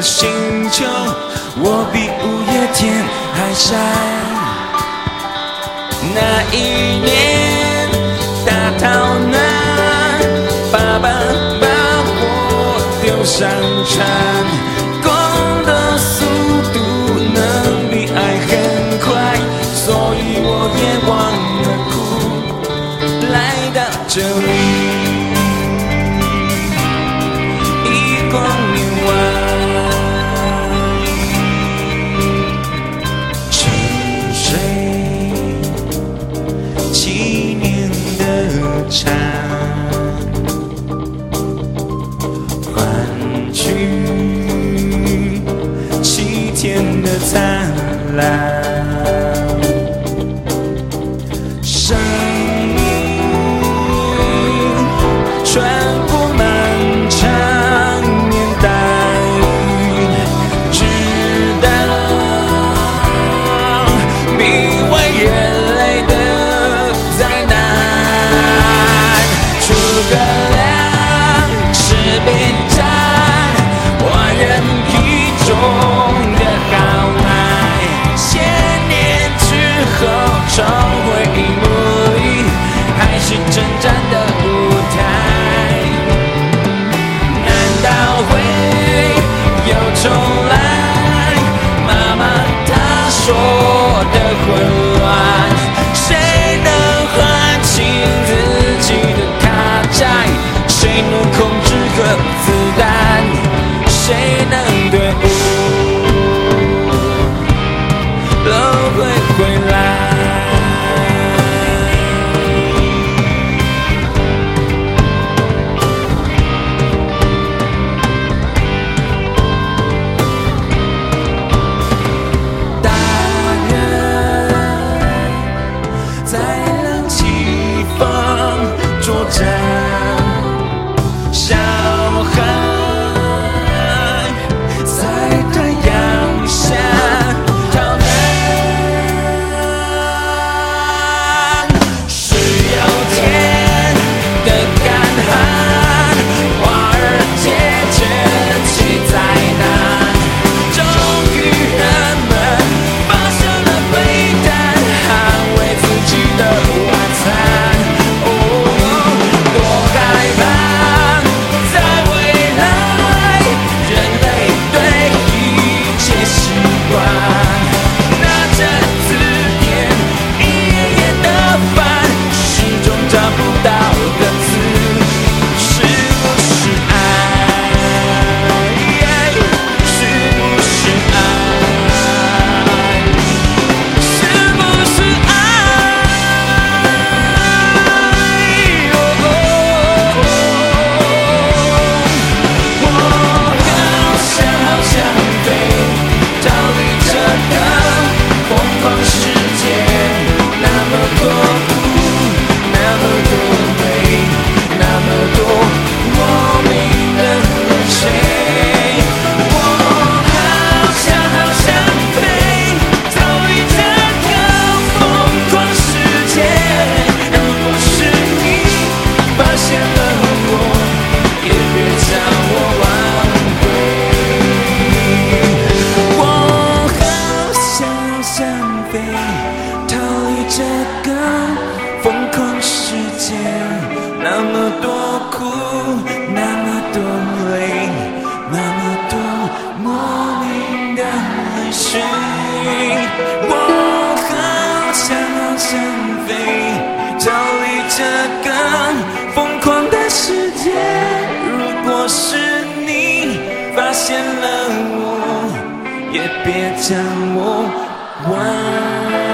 星球，我比五月天还闪。那一年大逃难，爸爸把我丢上船，光的速度能比爱很快，所以我也忘了哭，来到这里。光年外，沉睡7年的蝉，换取7天的灿烂。生命穿过漫长重回荧幕里，还是征战的舞台？难道会又重来？妈妈她说的混乱，谁能还清自己的卡债？谁能控制核子弹？谁能对都会回来？小孩在太阳下逃难，是有天的干旱，华尔街卷起灾难，终于人们发射了飞弹，捍卫自己的晚餐。逃离这个疯狂世界，那么多苦，那么多泪，那么多莫名的泪水。我好想飞，逃离这个疯狂的世界。如果是你发现了我，也别将我忘。